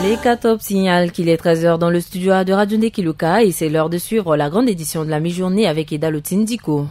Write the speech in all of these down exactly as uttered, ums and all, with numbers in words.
Les K-Top signalent qu'il est treize heures dans le studio A de Radio Ndekiluka et c'est l'heure de suivre la grande édition de la mi-journée avec Eda Lotindiko.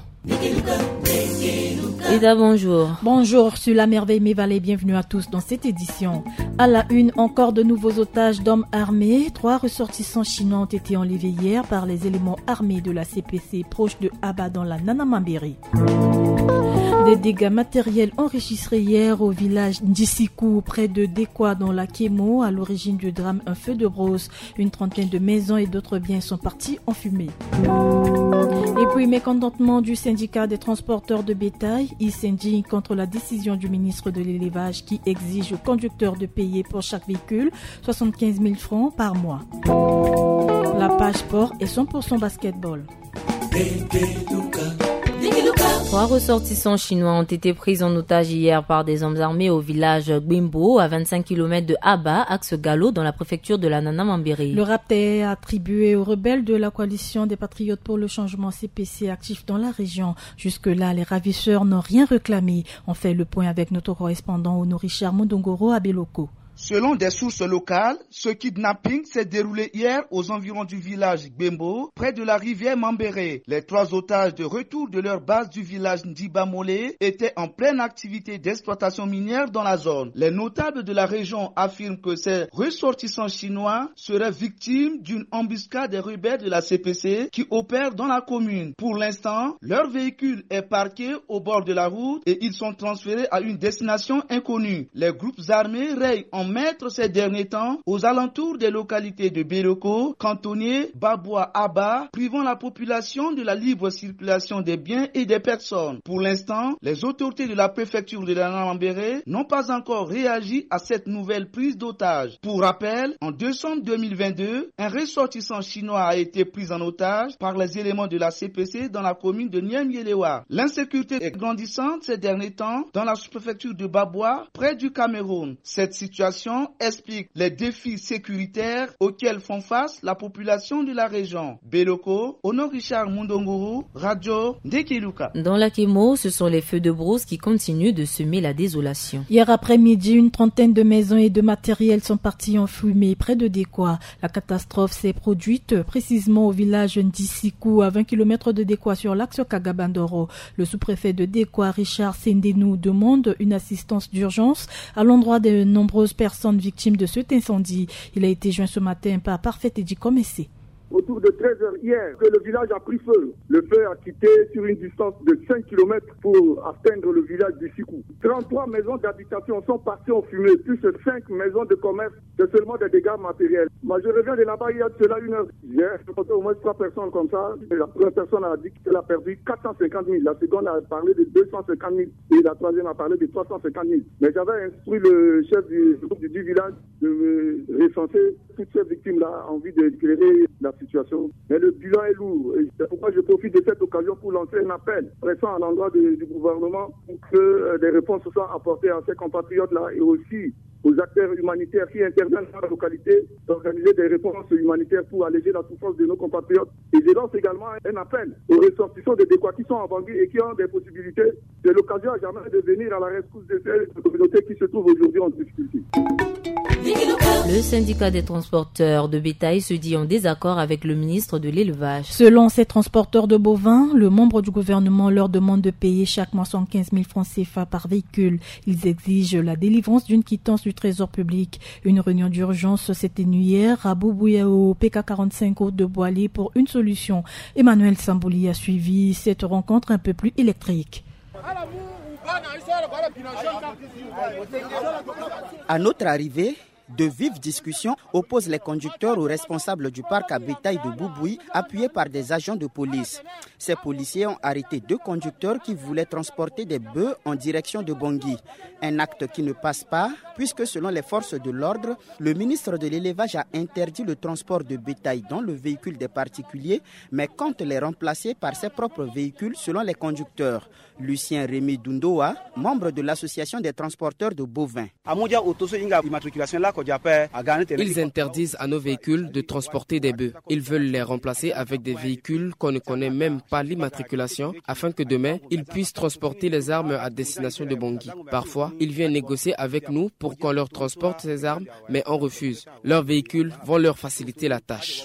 Eda, bonjour. Bonjour, sur la merveille Mévalée, bienvenue à tous dans cette édition. À la une, encore de nouveaux otages d'hommes armés. Trois ressortissants chinois ont été enlevés hier par les éléments armés de la C P C proche de Aba dans la Nanamambéry. Des dégâts matériels enregistrés hier au village Ndisikou, près de Dekwa dans la Kémo. À l'origine du drame, un feu de brousse. Une trentaine de maisons et d'autres biens sont partis en fumée. Et puis, mécontentement du syndicat des transporteurs de bétail. Il s'indigne contre la décision du ministre de l'élevage qui exige aux conducteurs de payer pour chaque véhicule soixante-quinze mille francs par mois. La page sport est cent pour cent basketball. Trois ressortissants chinois ont été pris en otage hier par des hommes armés au village Gbimbo, à vingt-cinq kilomètres de Aba, axe Galo, dans la préfecture de la Nanamambéry. Le rappel est attribué aux rebelles de la coalition des patriotes pour le changement C P C actifs dans la région. Jusque-là, les ravisseurs n'ont rien réclamé. On fait le point avec notre correspondant Ono Richard Mondongoro à Beloko. Selon des sources locales, ce kidnapping s'est déroulé hier aux environs du village Gbembo, près de la rivière Mambéré. Les trois otages de retour de leur base du village Ndibamolé étaient en pleine activité d'exploitation minière dans la zone. Les notables de la région affirment que ces ressortissants chinois seraient victimes d'une embuscade des rebelles de la C P C qui opèrent dans la commune. Pour l'instant, leur véhicule est parqué au bord de la route et ils sont transférés à une destination inconnue. Les groupes armés rayent en maître ces derniers temps aux alentours des localités de Beloko, Cantonnier, Baboua, Aba, privant la population de la libre circulation des biens et des personnes. Pour l'instant, les autorités de la préfecture de la Nanamambéry n'ont pas encore réagi à cette nouvelle prise d'otage. Pour rappel, en décembre deux mille vingt-deux, un ressortissant chinois a été pris en otage par les éléments de la C P C dans la commune de Niamey-Lewa. L'insécurité est grandissante ces derniers temps dans la sous-préfecture de Baboua, près du Cameroun. Cette situation explique les défis sécuritaires auxquels font face la population de la région. Beloko, Ono Richard Mondonguru, Radio Ndekiluka. Dans la Kémo, ce sont les feux de brousse qui continuent de semer la désolation. Hier après-midi, une trentaine de maisons et de matériels sont partis en fumée près de Dekwa. La catastrophe s'est produite précisément au village Ndisikou, à vingt kilomètres de Dekwa sur l'axe Kagabandoro. Le sous-préfet de Dekwa, Richard Sendenou, demande une assistance d'urgence à l'endroit de nombreuses personnes victimes de cet incendie. Il a été joint ce matin par Parfait Edi Komessé. Autour de treize heures hier, que le village a pris feu. Le feu a quitté sur une distance de cinq kilomètres pour atteindre le village du Sikou. trente-trois maisons d'habitation sont parties en fumée, plus cinq maisons de commerce, c'est seulement des dégâts matériels. Moi, je reviens de là-bas il y a de cela une heure. J'ai rencontré au moins trois personnes comme ça. Et la première personne a dit qu'elle a perdu quatre cent cinquante mille. La seconde a parlé de deux cent cinquante mille. Et la troisième a parlé de trois cent cinquante mille. Mais j'avais instruit le chef du groupe du, du village de me recenser toutes ces victimes-là en vue d'éclairer la situation. Mais le bilan est lourd. Et c'est pourquoi je profite de cette occasion pour lancer un appel pressant à l'endroit de, du gouvernement pour que euh, des réponses soient apportées à ces compatriotes-là et aussi aux acteurs humanitaires qui interviennent dans la localité d'organiser des réponses humanitaires pour alléger la souffrance de nos compatriotes. Et je lance également un appel aux ressortissants de Dekwa qui sont en Bangui et qui ont des possibilités. C'est l'occasion à jamais de venir à la rescousse de ces communautés qui se trouvent aujourd'hui en difficulté. Le syndicat des transporteurs de bétail se dit en désaccord avec le ministre de l'élevage. Selon ces transporteurs de bovins, le membre du gouvernement leur demande de payer chaque mois soixante-quinze mille francs C F A par véhicule. Ils exigent la délivrance d'une quittance du trésor public. Une réunion d'urgence s'est tenue hier à Boubouya au P K quarante-cinq Côte de Boilé pour une solution. Emmanuel Sambouli a suivi cette rencontre un peu plus électrique. À notre arrivée, de vives discussions opposent les conducteurs aux responsables du parc à bétail de Boubouy, appuyés par des agents de police. Ces policiers ont arrêté deux conducteurs qui voulaient transporter des bœufs en direction de Bangui. Un acte qui ne passe pas, puisque selon les forces de l'ordre, le ministre de l'élevage a interdit le transport de bétail dans le véhicule des particuliers, mais compte les remplacer par ses propres véhicules selon les conducteurs. Lucien Rémy Dundoa, membre de l'association des transporteurs de bovins. Ils interdisent à nos véhicules de transporter des bœufs. Ils veulent les remplacer avec des véhicules qu'on ne connaît même pas l'immatriculation afin que demain, ils puissent transporter les armes à destination de Bangui. Parfois, ils viennent négocier avec nous pour qu'on leur transporte ces armes, mais on refuse. Leurs véhicules vont leur faciliter la tâche.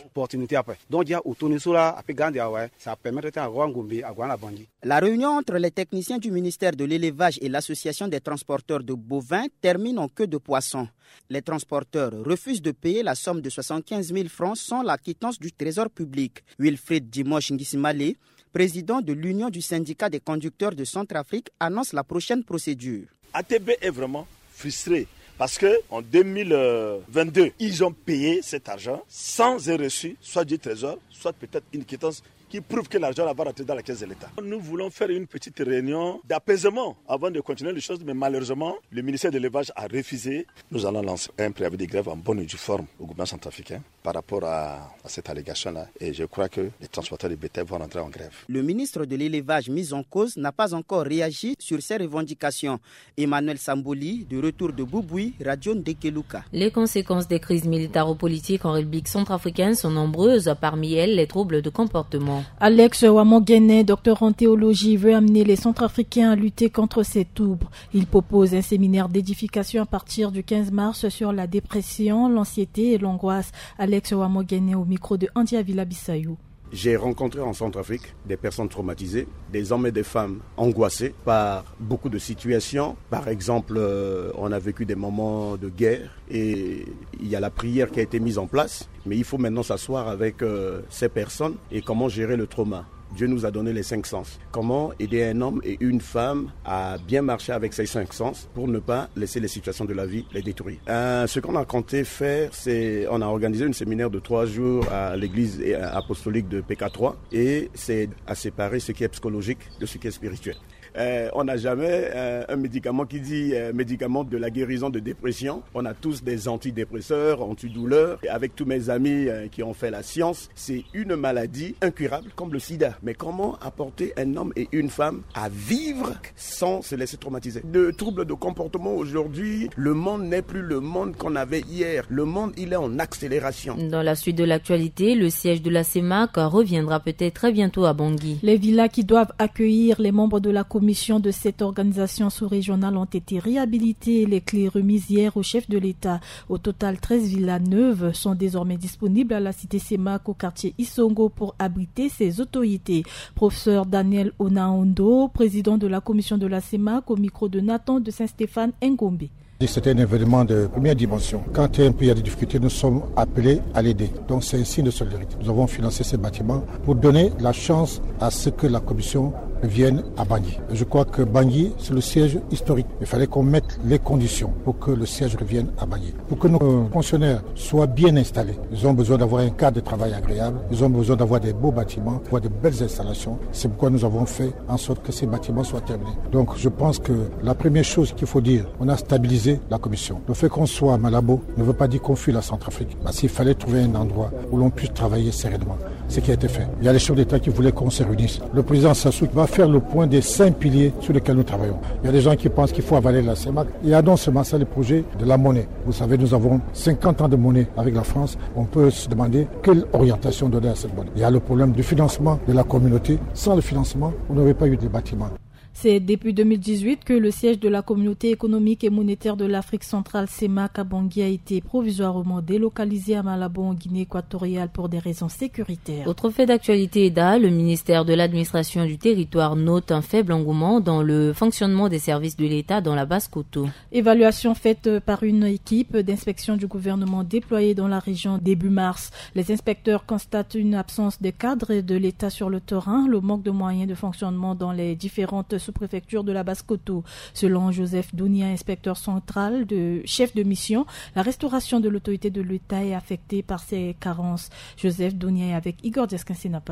La réunion entre les techniciens du ministère de l'élevage et l'association des transporteurs de bovins termine en queue de poisson. Les transporteurs refusent de payer la somme de soixante-quinze mille francs sans la quittance du trésor public. Wilfried Dimosh Ngisimale, président de l'Union du syndicat des conducteurs de Centrafrique, annonce la prochaine procédure. A T B est vraiment frustré parce qu'en deux mille vingt-deux, ils ont payé cet argent sans un reçu, soit du trésor, soit peut-être une quittance qui prouve que l'argent va rentrer dans la caisse de l'État. Nous voulons faire une petite réunion d'apaisement avant de continuer les choses, mais malheureusement, le ministère de l'élevage a refusé. Nous allons lancer un préavis de grève en bonne et due forme au gouvernement centrafricain par rapport à, à cette allégation-là. Et je crois que les transporteurs de bétail vont rentrer en grève. Le ministre de l'élevage mis en cause n'a pas encore réagi sur ces revendications. Emmanuel Samboli, de retour de Boubouy, Radio Ndekeluka. Les conséquences des crises militaro-politiques en République centrafricaine sont nombreuses, parmi elles les troubles de comportement. Alex Wamogene, docteur en théologie, veut amener les Centrafricains à lutter contre ces troubles. Il propose un séminaire d'édification à partir du quinze mars sur la dépression, l'anxiété et l'angoisse. Alex Wamogene au micro de Andia Villa-Bissayou. J'ai rencontré en Centrafrique des personnes traumatisées, des hommes et des femmes angoissés par beaucoup de situations. Par exemple, euh, on a vécu des moments de guerre et il y a la prière qui a été mise en place. Mais il faut maintenant s'asseoir avec euh, ces personnes et comment gérer le trauma. Dieu nous a donné les cinq sens. Comment aider un homme et une femme à bien marcher avec ces cinq sens pour ne pas laisser les situations de la vie les détruire. Euh, ce qu'on a compté faire, c'est on a organisé un séminaire de trois jours à l'église apostolique de P K trois et c'est à séparer ce qui est psychologique de ce qui est spirituel. Euh, on n'a jamais euh, un médicament qui dit euh, médicament de la guérison de dépression. On a tous des antidépresseurs, antidouleurs. Et avec tous mes amis euh, qui ont fait la science, c'est une maladie incurable comme le sida. Mais comment apporter un homme et une femme à vivre sans se laisser traumatiser? De troubles de comportement aujourd'hui, le monde n'est plus le monde qu'on avait hier. Le monde, il est en accélération. Dans la suite de l'actualité, le siège de la CEMAC reviendra peut-être très bientôt à Bangui. Les villas qui doivent accueillir les membres de la commission de cette organisation sous-régionale ont été réhabilitées. Les clés remises hier au chef de l'État. Au total, treize villas neuves sont désormais disponibles à la cité CEMAC au quartier Isongo pour abriter ses autorités. Professeur Daniel Onaondo, président de la commission de la CEMAC, au micro de Nathan de Saint-Stéphane Ngombe. C'était un événement de première dimension. Quand un pays a des difficultés, nous sommes appelés à l'aider. Donc c'est un signe de solidarité. Nous avons financé ces bâtiments pour donner la chance à ce que la commission revienne à Bangui. Je crois que Bangui, c'est le siège historique. Il fallait qu'on mette les conditions pour que le siège revienne à Bangui. Pour que nos fonctionnaires soient bien installés, ils ont besoin d'avoir un cadre de travail agréable, ils ont besoin d'avoir des beaux bâtiments, d'avoir de belles installations. C'est pourquoi nous avons fait en sorte que ces bâtiments soient terminés. Donc je pense que la première chose qu'il faut dire, on a stabilisé la commission. Le fait qu'on soit à Malabo ne veut pas dire qu'on fuit la Centrafrique. Bah, s'il fallait trouver un endroit où l'on puisse travailler sereinement, ce qui a été fait. Il y a les chefs d'État qui voulaient qu'on se réunisse. Le président Sassou va faire le point des cinq piliers sur lesquels nous travaillons. Il y a des gens qui pensent qu'il faut avaler la CEMAC. Il y a donc seulement ça le projet de la monnaie. Vous savez, nous avons cinquante ans de monnaie avec la France. On peut se demander quelle orientation donner à cette monnaie. Il y a le problème du financement de la communauté. Sans le financement, on n'aurait pas eu de bâtiments. C'est depuis deux mille dix-huit que le siège de la Communauté économique et monétaire de l'Afrique centrale, CEMAC, à Bangui, a été provisoirement délocalisé à Malabo, en Guinée équatoriale, pour des raisons sécuritaires. Autre fait d'actualité, Eda, le ministère de l'administration du territoire note un faible engouement dans le fonctionnement des services de l'État dans la Basse-Kotto. Évaluation faite par une équipe d'inspection du gouvernement déployée dans la région début mars. Les inspecteurs constatent une absence de cadres de l'État sur le terrain, le manque de moyens de fonctionnement dans les différentes sous-préfecture de la Basse-Kotto. Selon Joseph Dounia, inspecteur central, de chef de mission, la restauration de l'autorité de l'État est affectée par ces carences. Joseph Dounia est avec Igor Descansenapaï.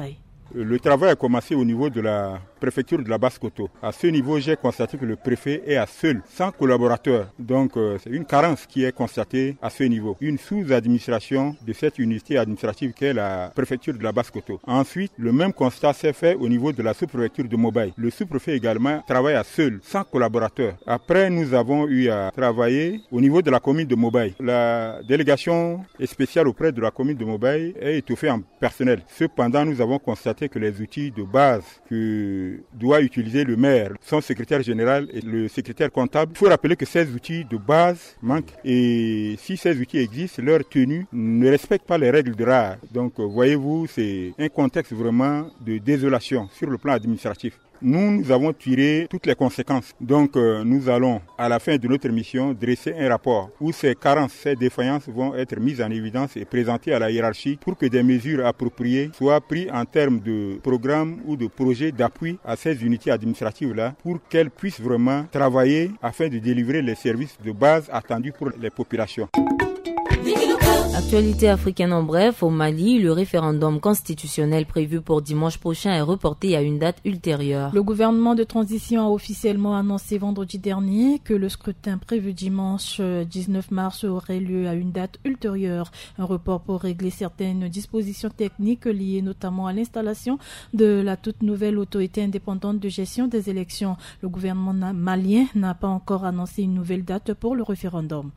Le travail a commencé au niveau de la préfecture de la Basse-Koto. À ce niveau, j'ai constaté que le préfet est à seul, sans collaborateur. Donc, euh, c'est une carence qui est constatée à ce niveau. Une sous-administration de cette unité administrative qu'est la préfecture de la Basse-Koto. Ensuite, le même constat s'est fait au niveau de la sous-préfecture de Mobaye. Le sous-préfet également travaille à seul, sans collaborateur. Après, nous avons eu à travailler au niveau de la commune de Mobaye. La délégation spéciale auprès de la commune de Mobaye est étoffée en personnel. Cependant, nous avons constaté que les outils de base que doit utiliser le maire, son secrétaire général et le secrétaire comptable, il faut rappeler que ces outils de base manquent. Et si ces outils existent, leur tenue ne respecte pas les règles de l'art. Donc, voyez-vous, c'est un contexte vraiment de désolation sur le plan administratif. Nous, nous avons tiré toutes les conséquences. Donc, euh, nous allons, à la fin de notre mission, dresser un rapport où ces carences, ces défaillances vont être mises en évidence et présentées à la hiérarchie pour que des mesures appropriées soient prises en termes de programmes ou de projets d'appui à ces unités administratives-là pour qu'elles puissent vraiment travailler afin de délivrer les services de base attendus pour les populations. Actualité africaine en bref, au Mali, le référendum constitutionnel prévu pour dimanche prochain est reporté à une date ultérieure. Le gouvernement de transition a officiellement annoncé vendredi dernier que le scrutin prévu dimanche dix-neuf mars aurait lieu à une date ultérieure. Un report pour régler certaines dispositions techniques liées notamment à l'installation de la toute nouvelle autorité indépendante de gestion des élections. Le gouvernement malien n'a pas encore annoncé une nouvelle date pour le référendum.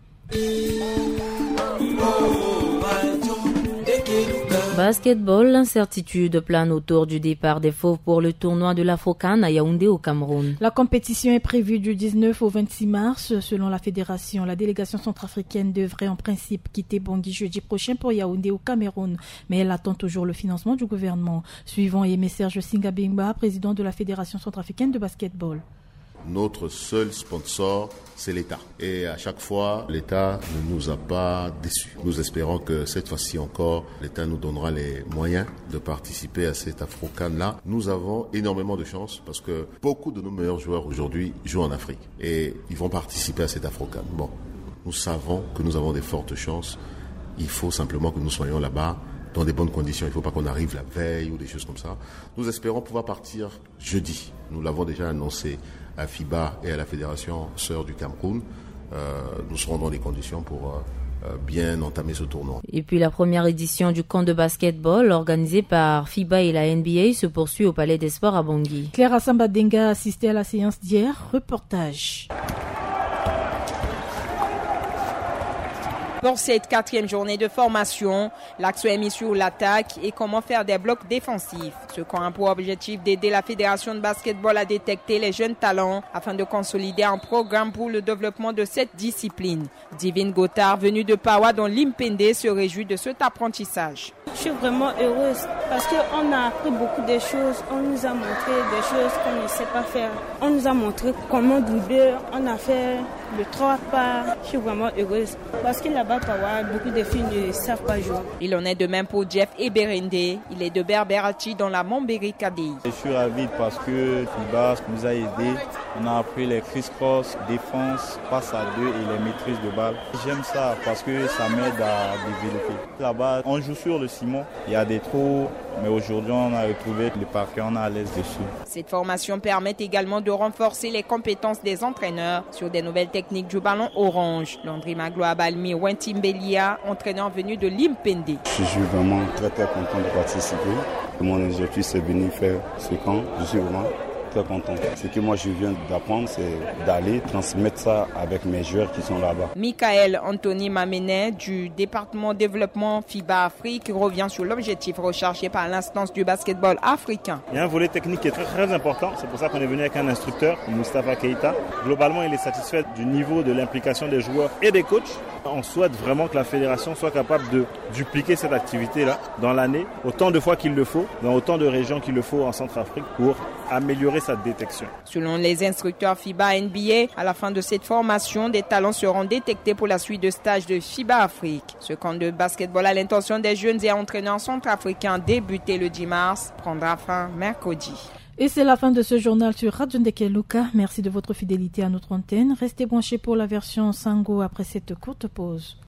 Basketball, l'incertitude plane autour du départ des Fauves pour le tournoi de l'Afrocan à Yaoundé au Cameroun. La compétition est prévue du dix-neuf au vingt-six mars. Selon la fédération, la délégation centrafricaine devrait en principe quitter Bangui jeudi prochain pour Yaoundé au Cameroun. Mais elle attend toujours le financement du gouvernement. Suivant Aimé Serge Singabimba, président de la fédération centrafricaine de basketball. Notre seul sponsor, c'est l'État. Et à chaque fois, l'État ne nous a pas déçus. Nous espérons que cette fois-ci encore, l'État nous donnera les moyens de participer à cet Afrocan-là. Nous avons énormément de chance parce que beaucoup de nos meilleurs joueurs aujourd'hui jouent en Afrique. Et ils vont participer à cet Afrocan. Bon, nous savons que nous avons des fortes chances. Il faut simplement que nous soyons là-bas dans des bonnes conditions. Il ne faut pas qu'on arrive la veille ou des choses comme ça. Nous espérons pouvoir partir jeudi. Nous l'avons déjà annoncé à FIBA et à la Fédération Sœur du Cameroun. Euh, nous serons dans des conditions pour euh, bien entamer ce tournoi. Et puis la première édition du camp de basketball organisé par FIBA et la N B A se poursuit au Palais des Sports à Bangui. Claire Assamba-Denga a assisté à la séance d'hier. Reportage. Pour cette quatrième journée de formation, l'accent est mis sur l'attaque et comment faire des blocs défensifs. Ce camp a pour objectif d'aider la Fédération de basketball à détecter les jeunes talents afin de consolider un programme pour le développement de cette discipline. Divine Gotard, venue de Pawa dans l'Impende, se réjouit de cet apprentissage. Je suis vraiment heureuse parce qu'on a appris beaucoup de choses. On nous a montré des choses qu'on ne sait pas faire. On nous a montré comment doubler. On a fait le trois pas. Je suis vraiment heureuse parce que là-bas, Pawa, beaucoup de filles ne savent pas jouer. Il en est de même pour Jeff Eberende. Il est de Berberachi dans la Montbéry K D I. Je suis ravi parce que FIBA nous a aidés. On a appris les criss-cross, défense, passe à deux et les maîtrises de balle. J'aime ça parce que ça m'aide à développer. Là-bas, on joue sur le ciment. Il y a des trous, mais aujourd'hui, on a retrouvé le parquet, on est à l'aise dessus. Cette formation permet également de renforcer les compétences des entraîneurs sur des nouvelles techniques du ballon orange. Landry Magloa Balmi Wentimbelia, entraîneur venu de l'Impende. Je suis vraiment très très content de participer. Mon objectif, c'est de venir faire ce camp. Je suis vraiment très content. Ce que moi je viens d'apprendre, c'est d'aller transmettre ça avec mes joueurs qui sont là-bas. Michael Anthony Mamenet du département développement FIBA Afrique revient sur l'objectif recherché par l'instance du basketball africain. Il y a un volet technique qui est très très important. C'est pour ça qu'on est venu avec un instructeur, Moustapha Keita. Globalement, il est satisfait du niveau de l'implication des joueurs et des coachs. On souhaite vraiment que la fédération soit capable de dupliquer cette activité-là dans l'année, autant de fois qu'il le faut, dans autant de régions qu'il le faut en Centrafrique pour améliorer sa détection. Selon les instructeurs FIBA N B A, à la fin de cette formation, des talents seront détectés pour la suite de stages de FIBA Afrique. Ce camp de basketball à l'intention des jeunes et entraîneurs centrafricains débuté le dix mars prendra fin mercredi. Et c'est la fin de ce journal sur Radio Ndekeluka. Merci de votre fidélité à notre antenne. Restez branchés pour la version Sango après cette courte pause.